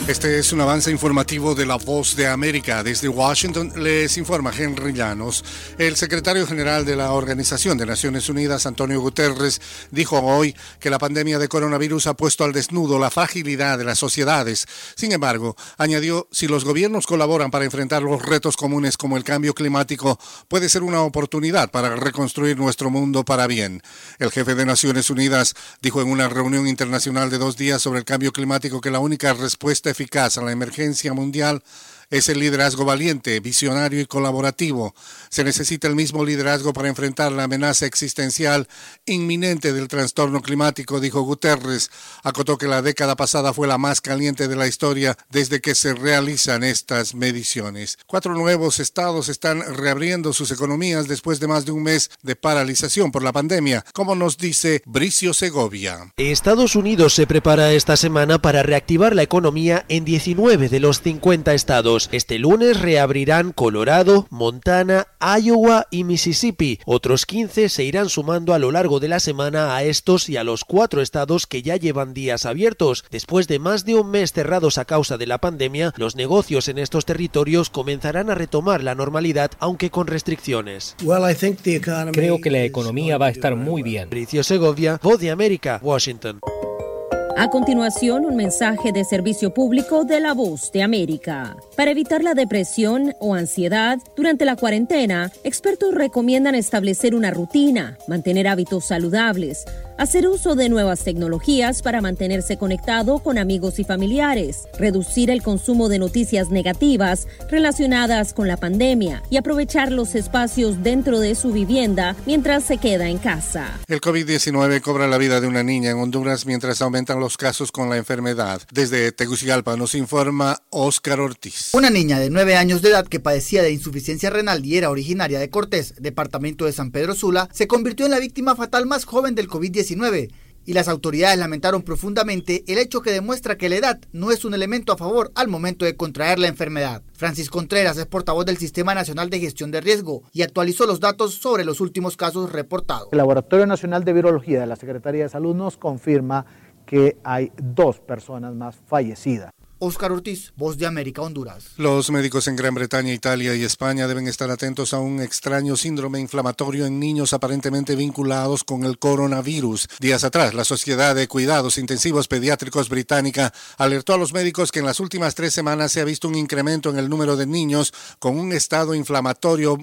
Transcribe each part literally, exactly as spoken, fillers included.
Este es un avance informativo de La Voz de América. Desde Washington les informa Henry Llanos. El secretario general de la Organización de Naciones Unidas, Antonio Guterres, dijo hoy que la pandemia de coronavirus ha puesto al desnudo la fragilidad de las sociedades. Sin embargo, añadió, si los gobiernos colaboran para enfrentar los retos comunes como el cambio climático, puede ser una oportunidad para reconstruir nuestro mundo para bien. El jefe de Naciones Unidas dijo en una reunión internacional de dos días sobre el cambio climático que la única respuesta eficaz a la emergencia mundial es el liderazgo valiente, visionario y colaborativo. Se necesita el mismo liderazgo para enfrentar la amenaza existencial inminente del trastorno climático, dijo Guterres. Acotó que la década pasada fue la más caliente de la historia desde que se realizan estas mediciones. Cuatro nuevos estados están reabriendo sus economías después de más de un mes de paralización por la pandemia, como nos dice Bricio Segovia. Estados Unidos se prepara esta semana para reactivar la economía en diecinueve de los cincuenta estados. Este lunes reabrirán Colorado, Montana, Iowa y Mississippi. Otros quince se irán sumando a lo largo de la semana a estos y a los cuatro estados que ya llevan días abiertos. Después de más de un mes cerrados a causa de la pandemia, los negocios en estos territorios comenzarán a retomar la normalidad, aunque con restricciones. Creo que la economía va a estar muy bien. Bricio Segovia, Voz de América, Washington. A continuación, un mensaje de servicio público de La Voz de América. Para evitar la depresión o ansiedad durante la cuarentena, expertos recomiendan establecer una rutina, mantener hábitos saludables, hacer uso de nuevas tecnologías para mantenerse conectado con amigos y familiares, reducir el consumo de noticias negativas relacionadas con la pandemia y aprovechar los espacios dentro de su vivienda mientras se queda en casa. El COVID diecinueve cobra la vida de una niña en Honduras mientras aumentan los casos con la enfermedad. Desde Tegucigalpa nos informa Óscar Ortiz. Una niña de nueve años de edad que padecía de insuficiencia renal y era originaria de Cortés, departamento de San Pedro Sula, se convirtió en la víctima fatal más joven del COVID diecinueve. Y las autoridades lamentaron profundamente el hecho que demuestra que la edad no es un elemento a favor al momento de contraer la enfermedad. Francis Contreras es portavoz del Sistema Nacional de Gestión de Riesgo y actualizó los datos sobre los últimos casos reportados. El Laboratorio Nacional de Virología de la Secretaría de Salud nos confirma que hay dos personas más fallecidas. Óscar Ortiz, Voz de América, Honduras. Los médicos en Gran Bretaña, Italia y España deben estar atentos a un extraño síndrome inflamatorio en niños aparentemente vinculados con el coronavirus. Días atrás, la Sociedad de Cuidados Intensivos Pediátricos británica alertó a los médicos que en las últimas tres semanas se ha visto un incremento en el número de niños con un estado inflamatorio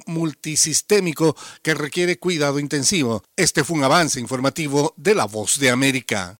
multisistémico que requiere cuidado intensivo. Este fue un avance informativo de La Voz de América.